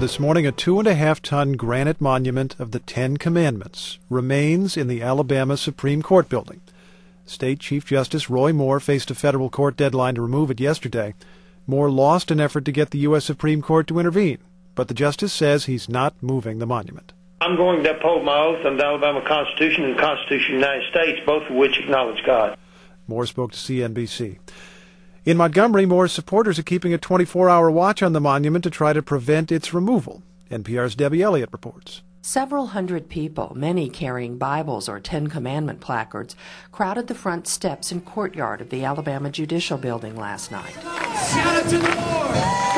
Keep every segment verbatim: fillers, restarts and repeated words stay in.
this morning, a two and a half ton granite monument of the Ten Commandments remains in the Alabama Supreme Court building. State Chief Justice Roy Moore faced a federal court deadline to remove it yesterday. Moore lost an effort to get the U S Supreme Court to intervene, but the justice says he's not moving the monument. I'm going to uphold my oath on the Alabama Constitution and the Constitution of the United States, both of which acknowledge God. Moore spoke to C N B C. In Montgomery, Moore's supporters are keeping a twenty-four hour watch on the monument to try to prevent its removal. N P R's Debbie Elliott reports. Several hundred people, many carrying Bibles or Ten Commandment placards, crowded the front steps and courtyard of the Alabama Judicial Building last night. Shout out to the Lord!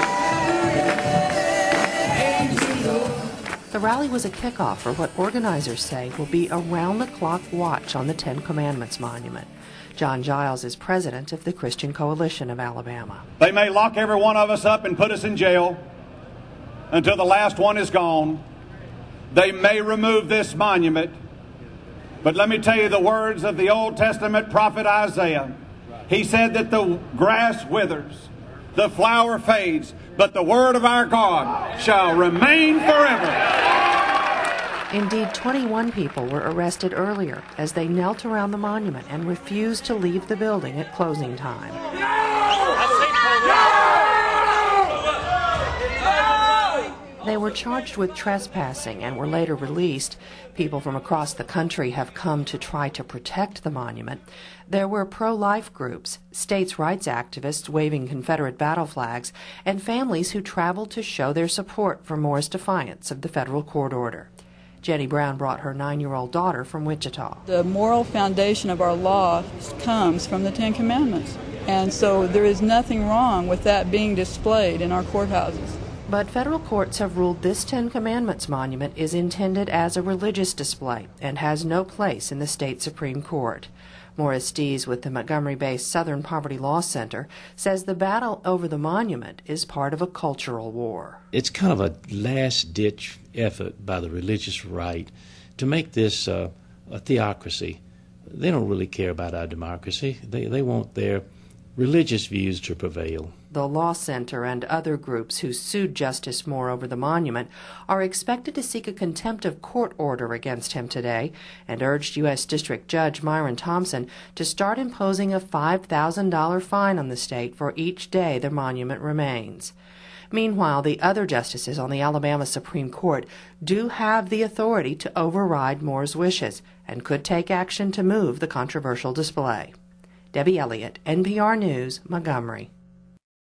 The rally was a kickoff for what organizers say will be a round-the-clock watch on the Ten Commandments monument. John Giles is president of the Christian Coalition of Alabama. They may lock every one of us up and put us in jail until the last one is gone. They may remove this monument. But let me tell you the words of the Old Testament prophet Isaiah. He said that the grass withers, the flower fades, but the word of our God shall remain forever. Indeed, twenty-one people were arrested earlier as they knelt around the monument and refused to leave the building at closing time. They were charged with trespassing and were later released. People from across the country have come to try to protect the monument. There were pro-life groups, states' rights activists waving Confederate battle flags, and families who traveled to show their support for Moore's defiance of the federal court order. Jenny Brown brought her nine-year-old daughter from Wichita. The moral foundation of our law comes from the Ten Commandments, and so there is nothing wrong with that being displayed in our courthouses. But federal courts have ruled this Ten Commandments monument is intended as a religious display and has no place in the state Supreme Court. Morris Dees with the Montgomery-based Southern Poverty Law Center says the battle over the monument is part of a cultural war. It's kind of a last-ditch effort by the religious right to make this uh, a theocracy. They don't really care about our democracy. They, they want their religious views to prevail. The Law Center and other groups who sued Justice Moore over the monument are expected to seek a contempt of court order against him today and urged U S District Judge Myron Thompson to start imposing a five thousand dollars fine on the state for each day the monument remains. Meanwhile, the other justices on the Alabama Supreme Court do have the authority to override Moore's wishes and could take action to move the controversial display. Debbie Elliott, N P R News, Montgomery.